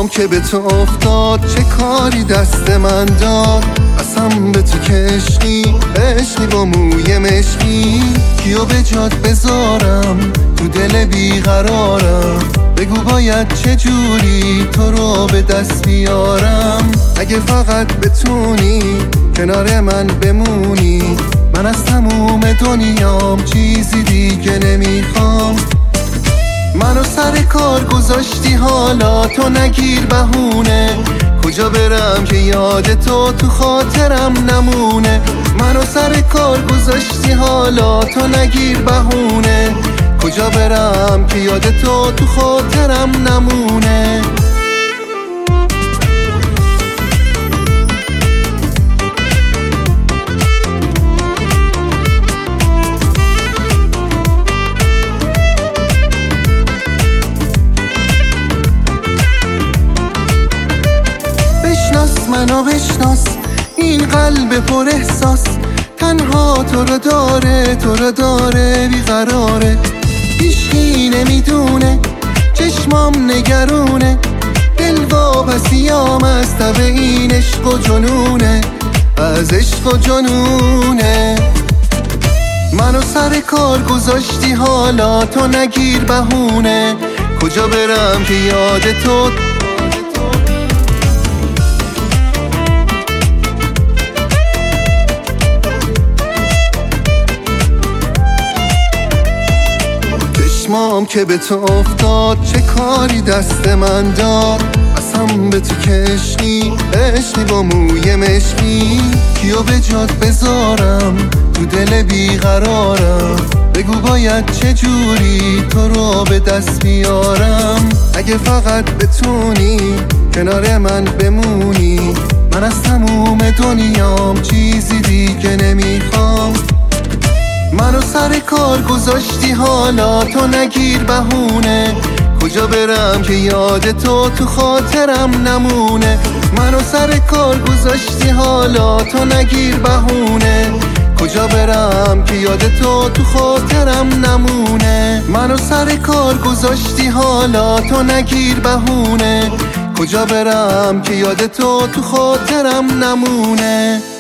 چشمام که به تو افتاد چه کاری دست من داد. قسم به تو که عشقی با موی مشکی، کیو به جات بذارم تو دل بیقرارم. بگو باید چجوری تو رو به دست بیارم. اگه فقط بتونی کنار من بمونی، من از تموم دنیام چیزی دیگه نمیخوام. منو سر کار گذاشتی حالا تو نگیر بهونه، کجا برم که یاد تو خاطرم نمونه. منو سر کار گذاشتی حالا تو نگیر بهونه، کجا برم که یاد تو خاطرم نمونه. منو بشناس، این قلب پر احساس تنها تو رو داره بیقراره. هیچکی نمیدونه چشمام نگرونه، دل واپسیام از تب این عشق و جنونه، از عشق و جنونه. منو سر کار گذاشتی حالا تو نگیر بهونه، کجا برم که یاد تو. چشمام که به تو افتاد چه کاری دست من داد. قسم به تو که عشقی با موی مشکی، کیو به جات بذارم تو دل بیقرارم. بگو باید چجوری تو رو به دست بیارم. اگه فقط بتونی کنار من بمونی، من از تموم دنیام چیزی دیگه نمیخوام. منو سر کار گذاشتی حالا تو نگیر بهونه، کجا برم که یاد تو خاطرم نمونه. منو سر کار گذاشتی حالا تو نگیر بهونه، کجا برم که یاد تو خاطرم نمونه. منو سر کار گذاشتی حالا تو نگیر بهونه، کجا برم که یاد تو خاطرم نمونه.